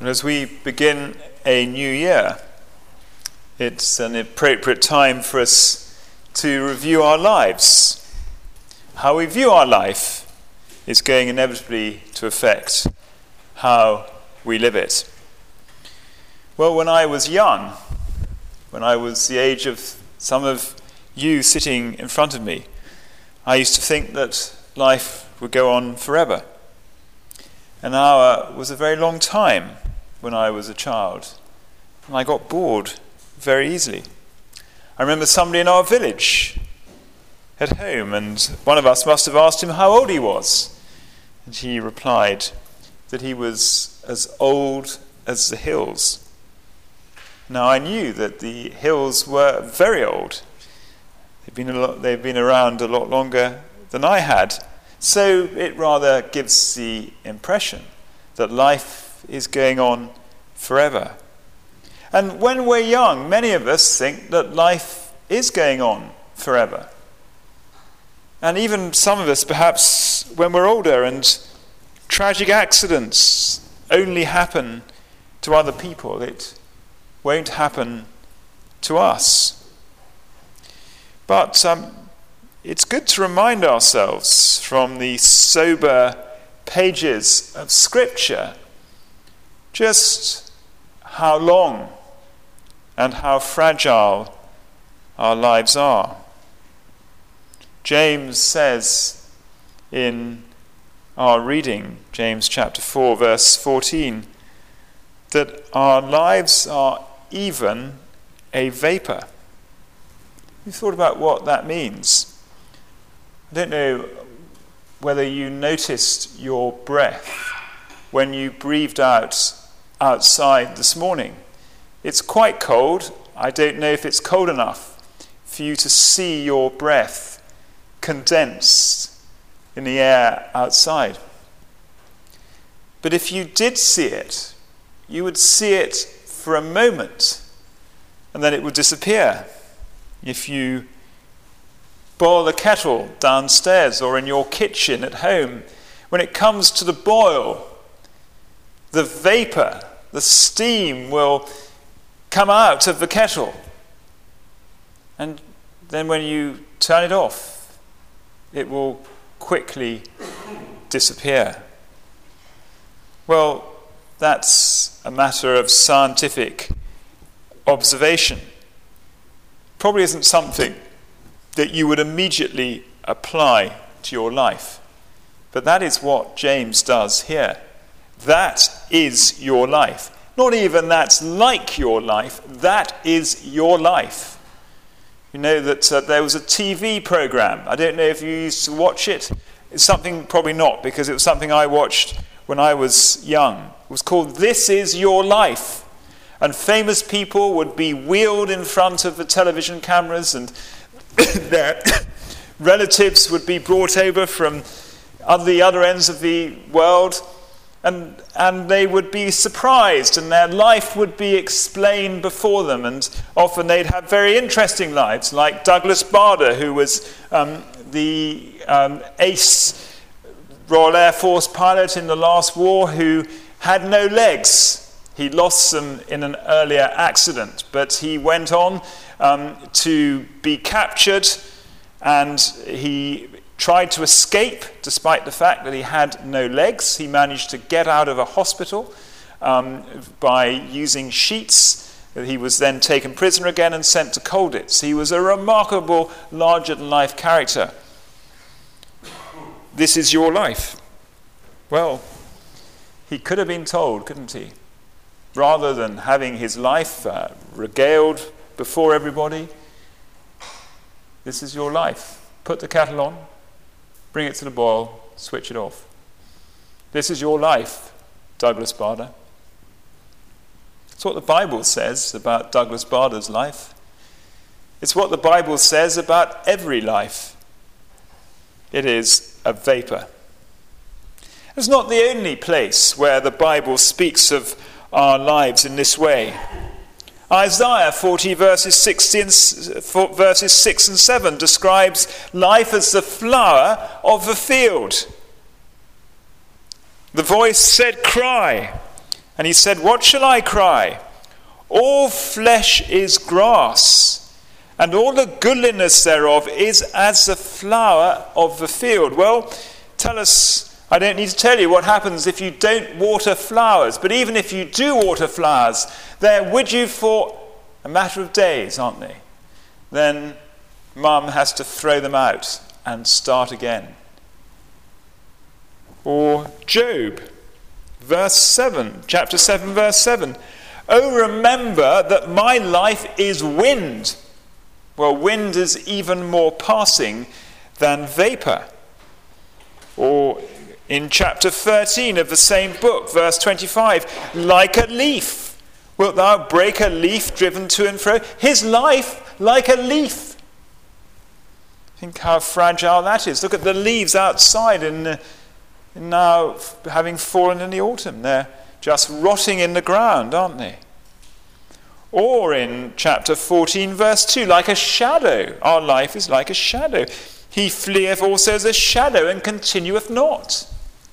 As we begin a new year, it's an appropriate time for us to review our lives. How we view our life is going inevitably to affect how we live it. Well, when I was young, when I was the age of some of you sitting in front of me, I used to think that life would go on forever. An hour was a very long time when I was a child, and I got bored very easily. I remember somebody in our village at home, and one of us must have asked him how old he was, and he replied that he was as old as the hills. Now I knew that the hills were very old. They've been around a lot longer than I had, so it rather gives the impression that life is going on forever. And when we're young, many of us think that life is going on forever. And even some of us, perhaps when we're older, and tragic accidents only happen to other people, it won't happen to us. But it's good to remind ourselves from the sober pages of Scripture just how long and how fragile our lives are. James says in our reading, James chapter 4, verse 14, that our lives are even a vapor. You thought about what that means? I don't know whether you noticed your breath when you breathed out outside this morning. It's quite cold. I don't know if it's cold enough for you to see your breath condensed in the air outside. But if you did see it, you would see it for a moment and then it would disappear. If you boil the kettle downstairs or in your kitchen at home, when it comes to the boil, the vapor, the steam will come out of the kettle. And then when you turn it off, it will quickly disappear. Well, that's a matter of scientific observation. Probably isn't something that you would immediately apply to your life. But that is what James does here. That is your life. Not even that's like your life. That is your life. You know that there was a TV program. I don't know if you used to watch it. It's something, probably not, because it was something I watched when I was young. It was called This Is Your Life. And famous people would be wheeled in front of the television cameras, and their relatives would be brought over from the other ends of the world, and they would be surprised, and their life would be explained before them, and often they'd have very interesting lives, like Douglas Bader, who was the ace Royal Air Force pilot in the last war, who had no legs. He lost them in an earlier accident, but he went on to be captured, and he tried to escape despite the fact that he had no legs. He managed to get out of a hospital by using sheets. He was then taken prisoner again and sent to Colditz. He was a remarkable, larger-than-life character. This is your life. Well, he could have been told, couldn't he? Rather than having his life regaled before everybody, this is your life. Put the kettle on, bring it to the boil, switch it off. This is your life, Douglas Bader. It's what the Bible says about Douglas Bader's life. It's what the Bible says about every life. It is a vapor. It's not the only place where the Bible speaks of our lives in this way. Isaiah 40 verses 6 and 7 describes life as the flower of the field. The voice said, "Cry," And he said, "What shall I cry? All flesh is grass, and all the goodliness thereof is as the flower of the field." Well, tell us, I don't need to tell you what happens if you don't water flowers. But even if you do water flowers, they're with you for a matter of days, aren't they? Then mum has to throw them out and start again. Or Job, chapter 7, verse 7. "Oh, remember that my life is wind." Well, wind is even more passing than vapor. Or in chapter 13 of the same book, verse 25, "Like a leaf, wilt thou break a leaf driven to and fro?" His life like a leaf. Think how fragile that is. Look at the leaves outside and now having fallen in the autumn. They're just rotting in the ground, aren't they? Or in chapter 14, verse 2, "Like a shadow, our life is like a shadow. He fleeth also as a shadow and continueth not."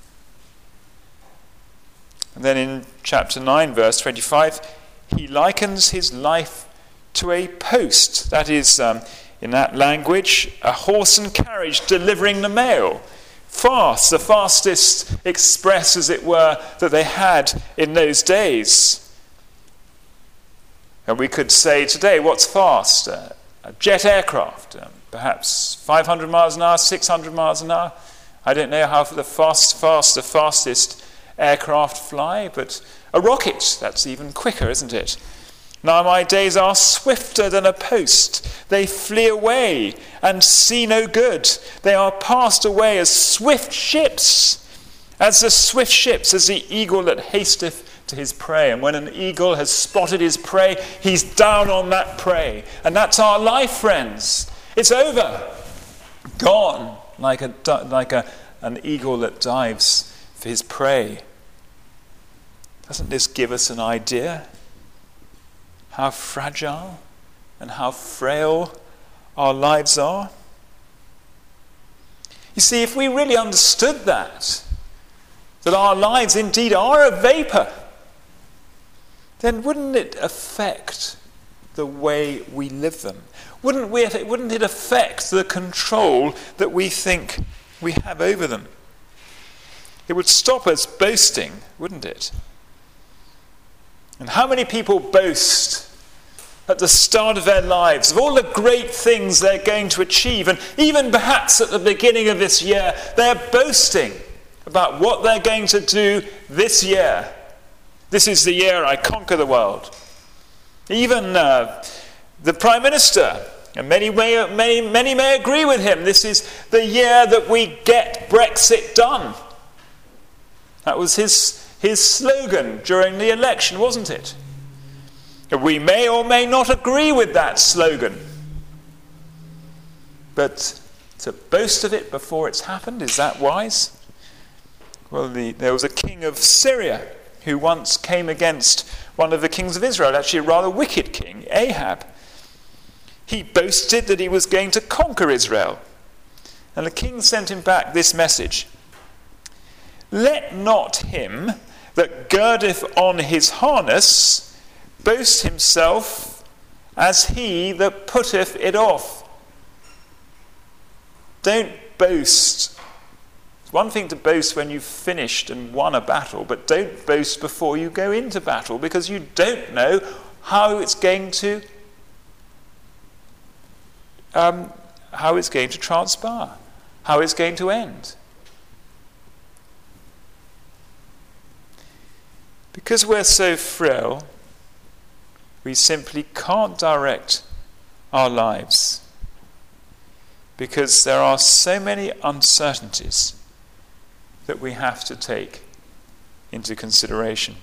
And then in chapter 9, verse 25, he likens his life to a post. That is, in that language, a horse and carriage delivering the mail. Fast, the fastest express, as it were, that they had in those days. And we could say today, what's fast? A jet aircraft, perhaps 500 miles an hour, 600 miles an hour. I don't know how the fastest aircraft fly, but a rocket, that's even quicker, isn't it? "Now my days are swifter than a post. They flee away and see no good. They are passed away as swift ships. As the swift ships, as the eagle that hasteth to his prey." And when an eagle has spotted his prey, he's down on that prey. And that's our life, friends. It's over. Gone, like an eagle that dives for his prey. Doesn't this give us an idea how fragile and how frail our lives are? You see, if we really understood that our lives indeed are a vapor, then wouldn't it affect the way we live them? Wouldn't it affect the control that we think we have over them? It would stop us boasting, wouldn't it? And how many people boast at the start of their lives of all the great things they're going to achieve, and even perhaps at the beginning of this year, they're boasting about what they're going to do this year. This is the year I conquer the world. Even the Prime Minister, and many may agree with him, this is the year that we get Brexit done. That was his slogan during the election, wasn't it? We may or may not agree with that slogan, but to boast of it before it's happened, is that wise? Well, there was a king of Syria who once came against one of the kings of Israel, actually a rather wicked king, Ahab. He boasted that he was going to conquer Israel. And the king sent him back this message: "Let not him that girdeth on his harness boast himself as he that putteth it off." Don't boast. It's one thing to boast when you've finished and won a battle, but don't boast before you go into battle, because you don't know how it's going to transpire, how it's going to end. Because we're so frail, we simply can't direct our lives, because there are so many uncertainties that we have to take into consideration.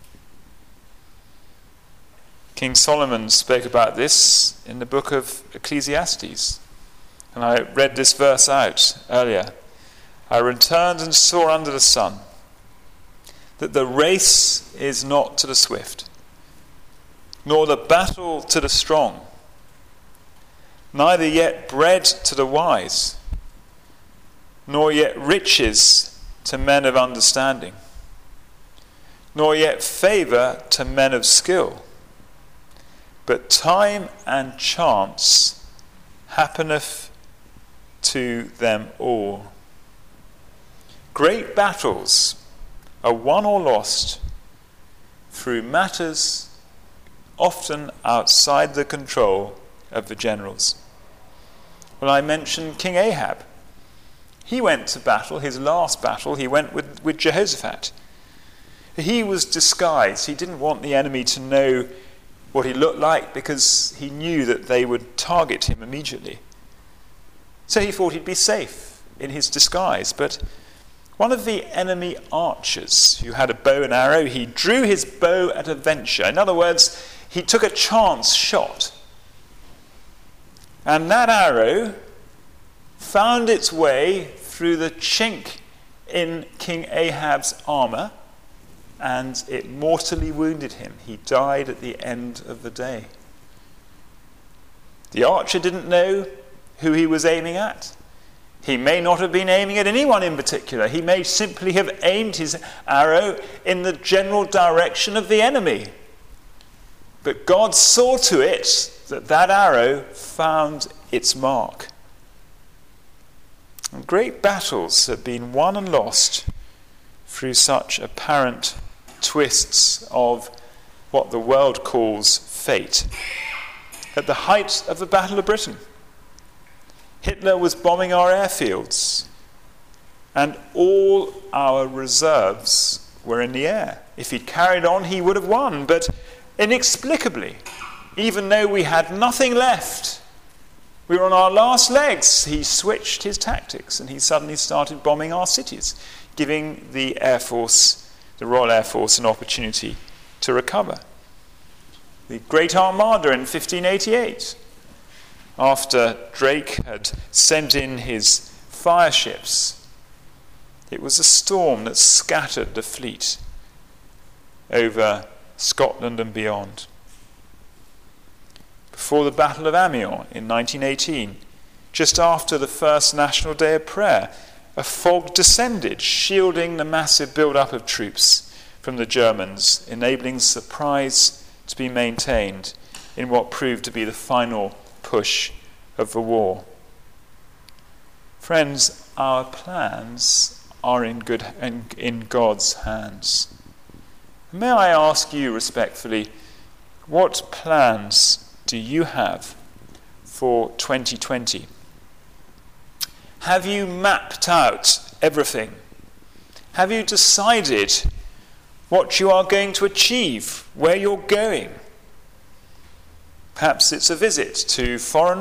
King Solomon spoke about this in the book of Ecclesiastes, and I read this verse out earlier. "I returned and saw under the sun that the race is not to the swift, nor the battle to the strong, neither yet bread to the wise, nor yet riches to men of understanding. nor yet favour to men of skill. But time and chance happeneth to them all. Great battles are won or lost through matters often outside the control of the generals. Well, I mentioned King Ahab. He went to battle, his last battle, he went with Jehoshaphat. He was disguised. He didn't want the enemy to know what he looked like because he knew that they would target him immediately. So he thought he'd be safe in his disguise. But one of the enemy archers who had a bow and arrow, he drew his bow at a venture. In other words, he took a chance shot. And that arrow found its way through the chink in King Ahab's armor, and it mortally wounded him. He died at the end of the day. The archer didn't know who he was aiming at. He may not have been aiming at anyone in particular. He may simply have aimed his arrow in the general direction of the enemy. But God saw to it that that arrow found its mark. And great battles have been won and lost through such apparent twists of what the world calls fate. At the height of the Battle of Britain, Hitler was bombing our airfields, and all our reserves were in the air. If he'd carried on, he would have won, but inexplicably, even though we had nothing left, we were on our last legs, he switched his tactics and he suddenly started bombing our cities, giving the Air Force, the Royal Air Force, an opportunity to recover. The Great Armada in 1588, after Drake had sent in his fire ships, it was a storm that scattered the fleet over Scotland and beyond. Before the Battle of Amiens in 1918, just after the first National Day of Prayer, a fog descended, shielding the massive build-up of troops from the Germans, enabling surprise to be maintained in what proved to be the final push of the war. Friends, our plans are in God's hands. May I ask you respectfully, what plans do you have for 2020? Have you mapped out everything? Have you decided what you are going to achieve, where you're going? Perhaps it's a visit to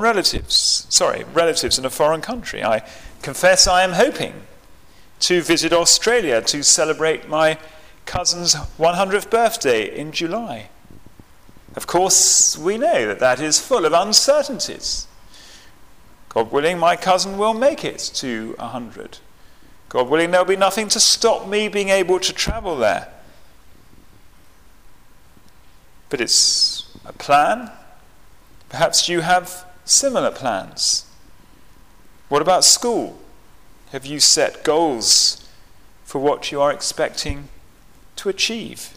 relatives in a foreign country. I confess I am hoping to visit Australia to celebrate my cousin's 100th birthday in July. Of course, we know that that is full of uncertainties. God willing, my cousin will make it to 100. God willing, there'll be nothing to stop me being able to travel there. But it's a plan. Perhaps you have similar plans. What about school? Have you set goals for what you are expecting to achieve?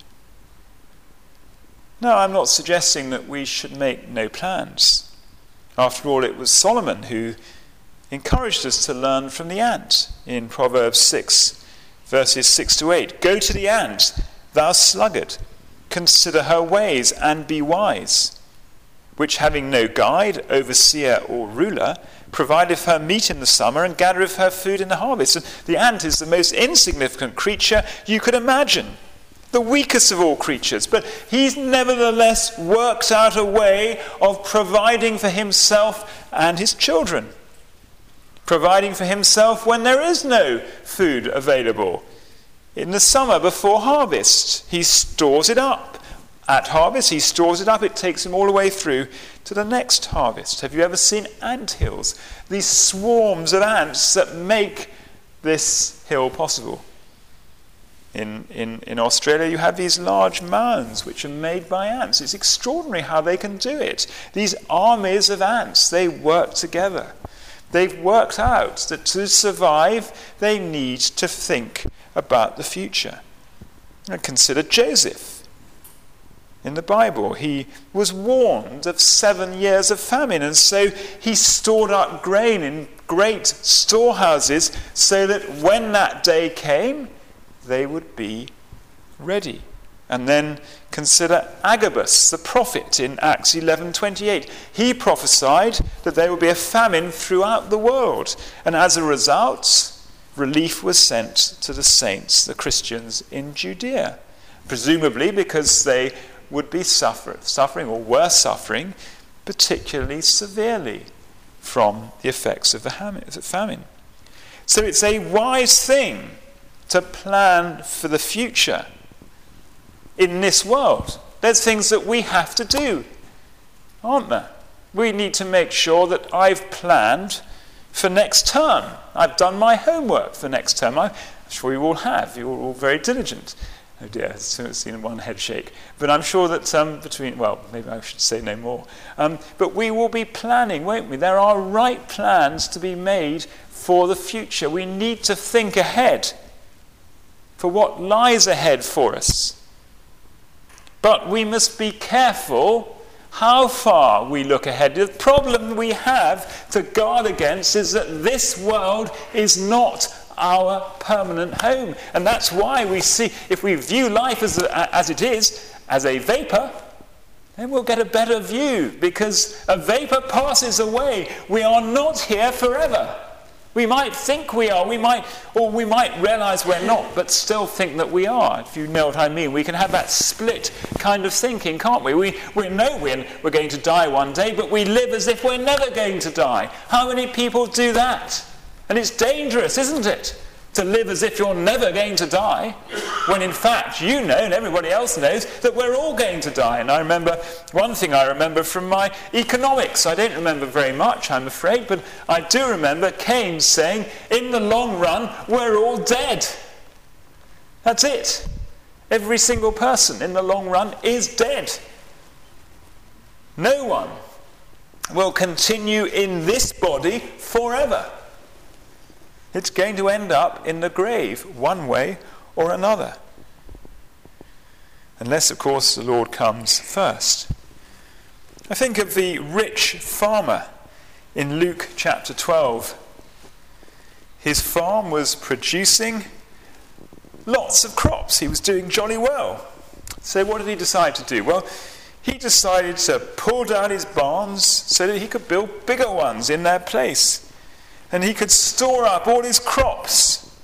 No, I'm not suggesting that we should make no plans. After all, it was Solomon who encouraged us to learn from the ant in Proverbs 6, verses 6 to 8. Go to the ant, thou sluggard, consider her ways and be wise, which having no guide, overseer, or ruler, provideth her meat in the summer and gathereth her food in the harvest. And the ant is the most insignificant creature you could imagine, the weakest of all creatures, but he's nevertheless worked out a way of providing for himself and his children, providing for himself when there is no food available. In the summer before harvest, he stores it up. At harvest, he stores it up. It takes him all the way through to the next harvest. Have you ever seen ant hills? These swarms of ants that make this hill possible. In Australia, you have these large mounds which are made by ants. It's extraordinary how they can do it. These armies of ants, they work together. They've worked out that to survive, they need to think about the future. And consider Joseph. In the Bible, he was warned of 7 years of famine, and so he stored up grain in great storehouses so that when that day came, they would be ready. And then consider Agabus, the prophet, in Acts 11:28. He prophesied that there would be a famine throughout the world, and as a result, relief was sent to the saints, the Christians in Judea, presumably because they would be suffering or were suffering particularly severely from the effects of the famine. So it's a wise thing to plan for the future in this world. There's things that we have to do, aren't there? We need to make sure that I've planned for next term. I've done my homework for next term. I'm sure you all have. You're all very diligent. Oh dear, I've seen one head shake. But I'm sure that maybe I should say no more. But we will be planning, won't we? There are right plans to be made for the future. We need to think ahead for what lies ahead for us. But we must be careful how far we look ahead. The problem we have to guard against is that this world is not our permanent home. And that's why we see, if we view life as it is, as a vapor, then we'll get a better view, because a vapor passes away. We are not here forever. We might think we are, we might realize we're not, but still think that we are, if you know what I mean. We can have that split kind of thinking, can't we? We know we're going to die one day, but we live as if we're never going to die. How many people do that? And it's dangerous, isn't it, to live as if you're never going to die, when in fact you know and everybody else knows that we're all going to die. And I remember, one thing I remember from my economics, I don't remember very much, I'm afraid, but I do remember Keynes saying, in the long run, we're all dead. That's it. Every single person in the long run is dead. No one will continue in this body forever. It's going to end up in the grave one way or another. Unless, of course, the Lord comes first. I think of the rich farmer in Luke chapter 12. His farm was producing lots of crops. He was doing jolly well. So what did he decide to do? Well, he decided to pull down his barns so that he could build bigger ones in their place. And he could store up all his crops.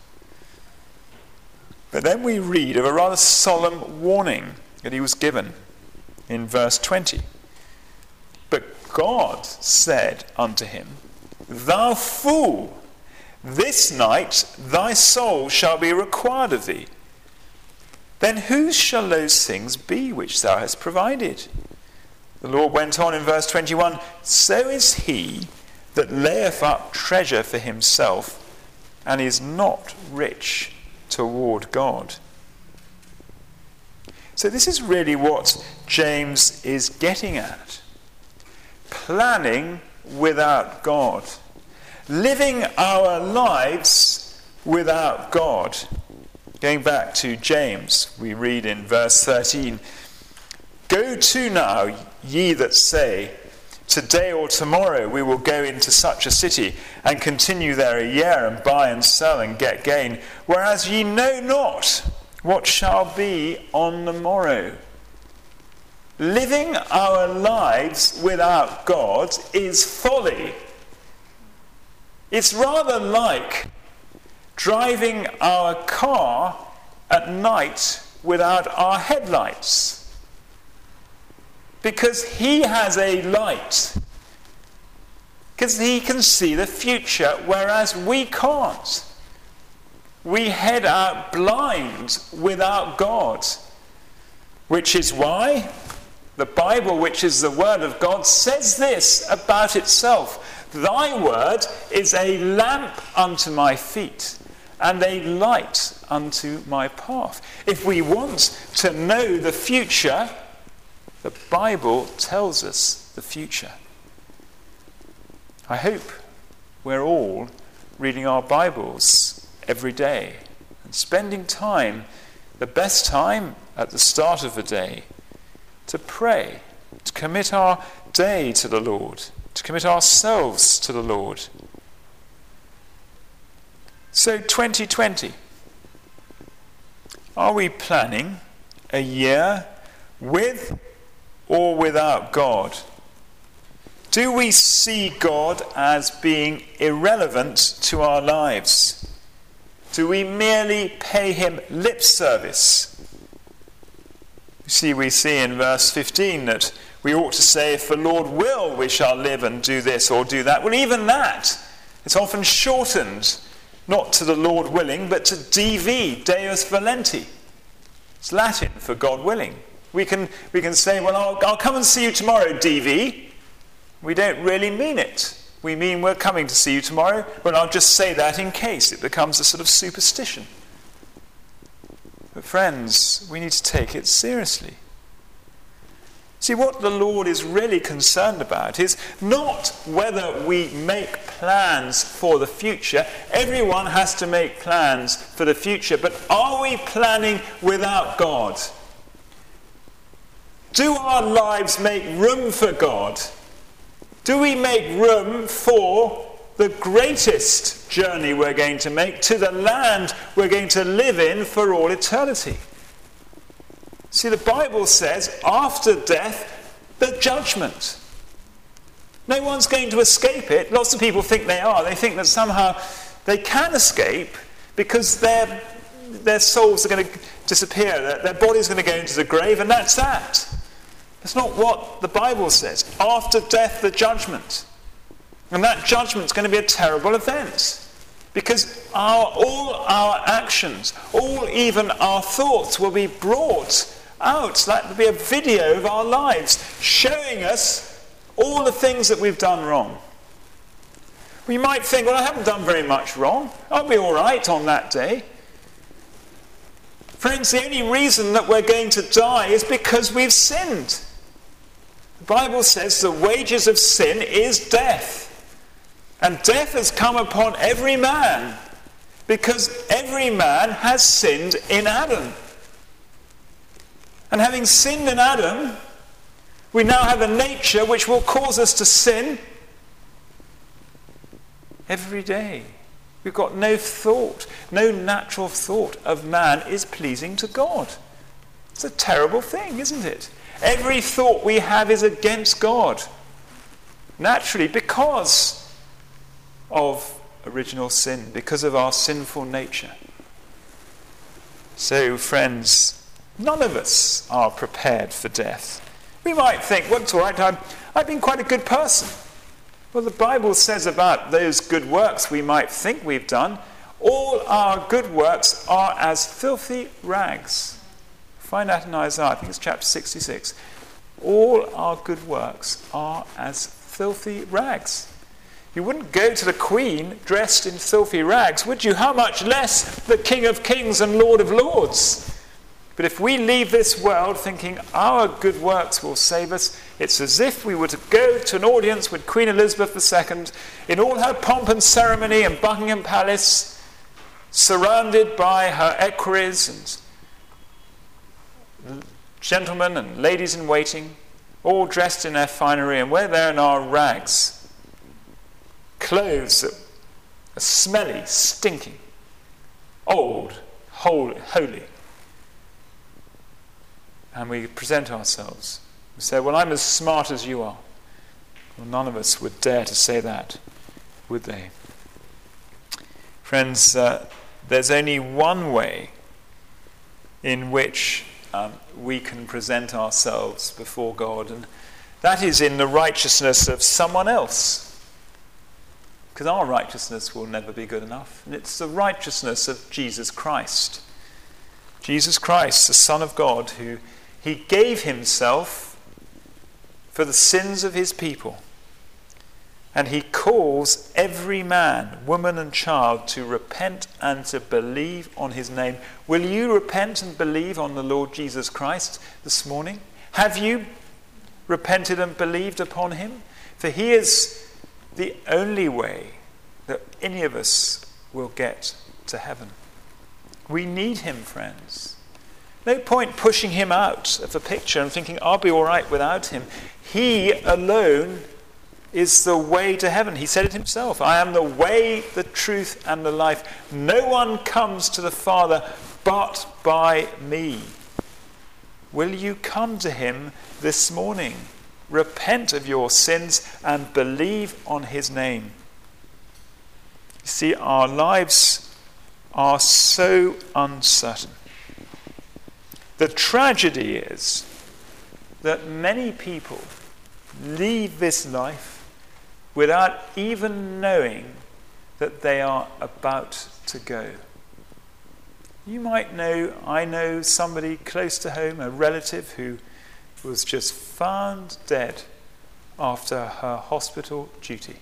But then we read of a rather solemn warning that he was given in verse 20. But God said unto him, Thou fool, this night thy soul shall be required of thee. Then whose shall those things be which thou hast provided? The Lord went on in verse 21, So is he that layeth up treasure for himself, and is not rich toward God. So this is really what James is getting at. Planning without God. Living our lives without God. Going back to James, we read in verse 13, Go to now, ye that say, Today or tomorrow we will go into such a city, and continue there a year, and buy and sell, and get gain, whereas ye know not what shall be on the morrow. Living our lives without God is folly. It's rather like driving our car at night without our headlights. Because he has a light. Because he can see the future, whereas we can't. We head out blind without God. Which is why the Bible, which is the Word of God, says this about itself. Thy word is a lamp unto my feet, and a light unto my path. If we want to know the future, the Bible tells us the future. I hope we're all reading our Bibles every day and spending time the best time at the start of the day to pray, to commit our day to the Lord, to commit ourselves to the Lord. So 2020, are we planning a year with or without God? Do we see God as being irrelevant to our lives? Do we merely pay him lip service? We see in verse 15 that we ought to say, if the Lord will, we shall live and do this or do that. Well, even that, it's often shortened, not to the Lord willing, but to DV, Deus Volenti. It's Latin for God willing. We can say, well, I'll come and see you tomorrow, DV. We don't really mean it. We mean we're coming to see you tomorrow, but I'll just say that in case it becomes a sort of superstition. But friends, we need to take it seriously. See, what the Lord is really concerned about is not whether we make plans for the future. Everyone has to make plans for the future, but are we planning without God? Do our lives make room for God? Do we make room for the greatest journey we're going to make to the land we're going to live in for all eternity? See, the Bible says, after death, the judgment. No one's going to escape it. Lots of people think they are. They think that somehow they can escape because their souls are going to disappear. Their body's going to go into the grave, and that's that. That's not what the Bible says. After death, the judgment. And that judgment's going to be a terrible event. Because all our actions, even our thoughts, will be brought out. Like there'll be a video of our lives showing us all the things that we've done wrong. We might think, well, I haven't done very much wrong. I'll be all right on that day. Friends, the only reason that we're going to die is because we've sinned. The Bible says the wages of sin is death. And death has come upon every man because every man has sinned in Adam. And having sinned in Adam, we now have a nature which will cause us to sin every day. We've got no thought, no natural thought of man is pleasing to God. It's a terrible thing, isn't it? Every thought we have is against God. Naturally, because of original sin, because of our sinful nature. So, friends, none of us are prepared for death. We might think, well, it's all right, I've been quite a good person. Well, the Bible says about those good works we might think we've done, all our good works are as filthy rags. Find that in Isaiah, I think it's chapter 66. All our good works are as filthy rags. You wouldn't go to the Queen dressed in filthy rags, would you? How much less the King of Kings and Lord of Lords? But if we leave this world thinking our good works will save us, it's as if we were to go to an audience with Queen Elizabeth II in all her pomp and ceremony in Buckingham Palace, surrounded by her equerries and gentlemen and ladies in waiting, all dressed in their finery, and we're there in our rags, clothes that are smelly, stinking, old, holy. And we present ourselves. We say, well, I'm as smart as you are. Well, none of us would dare to say that, would they? Friends, there's only one way in which we can present ourselves before God, and that is in the righteousness of someone else. Because our righteousness will never be good enough. And it's the righteousness of Jesus Christ. Jesus Christ, the Son of God, who he gave himself for the sins of his people. And he calls every man, woman and child to repent and to believe on his name. Will you repent and believe on the Lord Jesus Christ this morning? Have you repented and believed upon him? For he is the only way that any of us will get to heaven. We need him, friends. No point pushing him out of the picture and thinking, I'll be all right without him. He alone is the way to heaven. He said it himself. I am the way, the truth, and the life. No one comes to the Father but by me. Will you come to him this morning? Repent of your sins and believe on his name. You see, our lives are so uncertain. The tragedy is that many people leave this life without even knowing that they are about to go. You might know, I know somebody close to home, a relative who was just found dead after her hospital duty.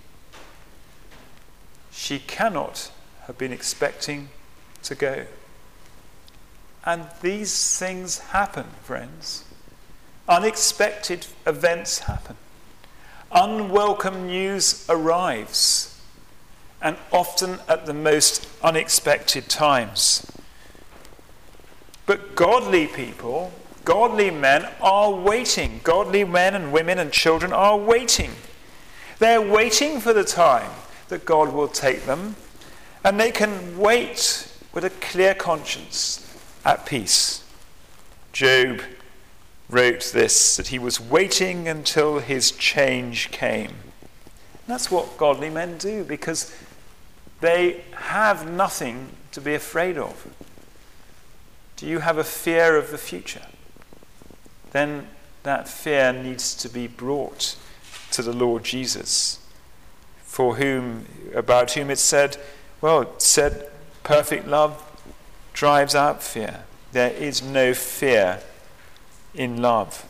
She cannot have been expecting to go. And these things happen, friends. Unexpected events happen. Unwelcome news arrives, and often at the most unexpected times. But godly people, godly men are waiting. Godly men and women and children are waiting. They're waiting for the time that God will take them, and they can wait with a clear conscience, at peace. Job wrote this, that he was waiting until his change came. And that's what godly men do, because they have nothing to be afraid of. Do you have a fear of the future? Then that fear needs to be brought to the Lord Jesus, about whom it said, perfect love drives out fear. There is no fear in love.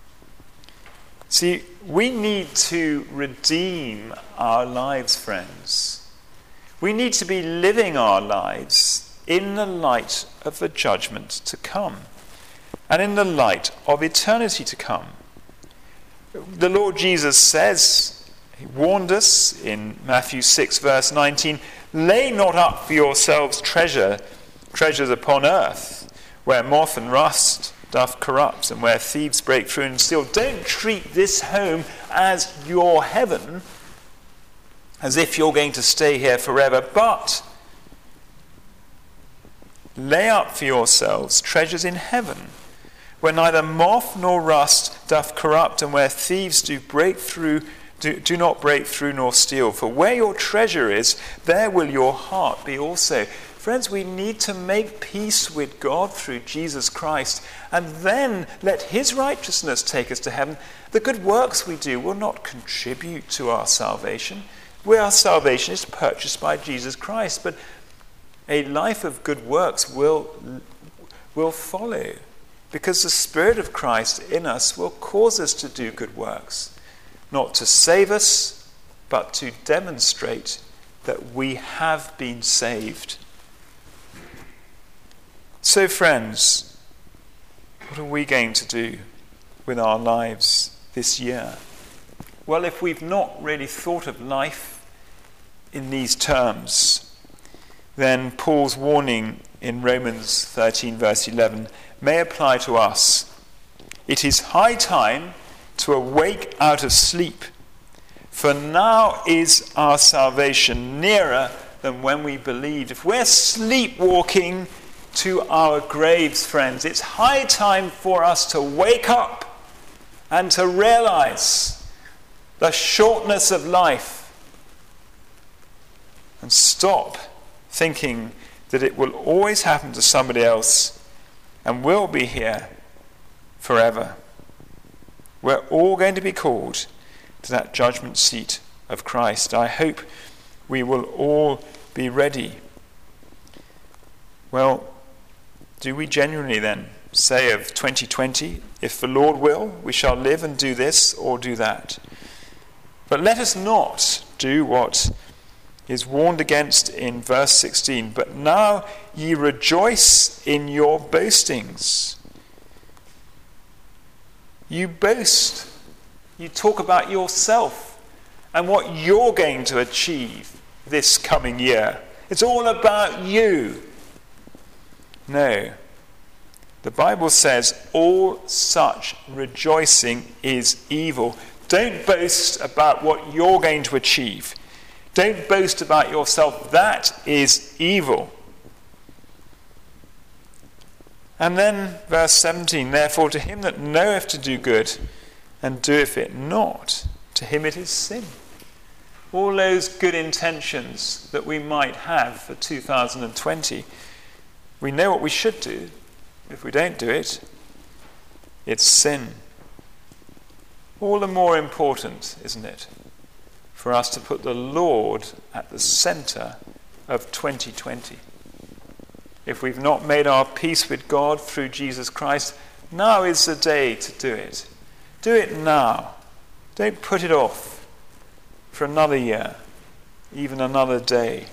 See, we need to redeem our lives, friends. We need to be living our lives in the light of the judgment to come and in the light of eternity to come. The Lord Jesus says, he warned us in Matthew 6 verse 19, lay not up for yourselves treasures upon earth, where moth and rust doth corrupt, and where thieves break through and steal. Don't treat this home as your heaven, as if you're going to stay here forever, but lay up for yourselves treasures in heaven, where neither moth nor rust doth corrupt, and where thieves do not break through nor steal. For where your treasure is, there will your heart be also. Friends, we need to make peace with God through Jesus Christ, and then let his righteousness take us to heaven. The good works we do will not contribute to our salvation. Our salvation is purchased by Jesus Christ, but a life of good works will follow, because the Spirit of Christ in us will cause us to do good works, not to save us, but to demonstrate that we have been saved. So, friends, what are we going to do with our lives this year? Well, if we've not really thought of life in these terms, then Paul's warning in Romans 13 verse 11 may apply to us. It is high time to awake out of sleep, for now is our salvation nearer than when we believed. If we're sleepwalking to our graves, friends, it's high time for us to wake up and to realize the shortness of life and stop thinking that it will always happen to somebody else and we'll be here forever. We're all going to be called to that judgment seat of Christ. I hope we will all be ready. Well, do we genuinely then say of 2020, if the Lord will, we shall live and do this or do that? But let us not do what is warned against in verse 16. But now ye rejoice in your boastings. You boast. You talk about yourself and what you're going to achieve this coming year. It's all about you. No. The Bible says all such rejoicing is evil. Don't boast about what you're going to achieve. Don't boast about yourself. That is evil. And then verse 17, therefore to him that knoweth to do good and doeth it not, to him it is sin. All those good intentions that we might have for 2020, we know what we should do. If we don't do it, it's sin. All the more important, isn't it, for us to put the Lord at the centre of 2020. If we've not made our peace with God through Jesus Christ, now is the day to do it. Do it now. Don't put it off for another year, even another day.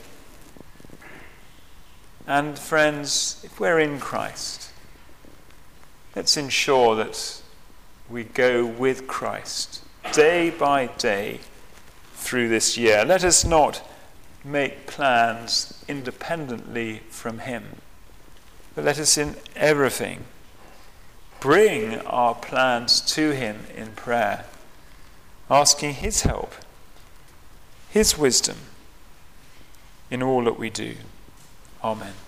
And friends, if we're in Christ, let's ensure that we go with Christ day by day through this year. Let us not make plans independently from him, but let us in everything bring our plans to him in prayer, asking his help, his wisdom in all that we do. Amen.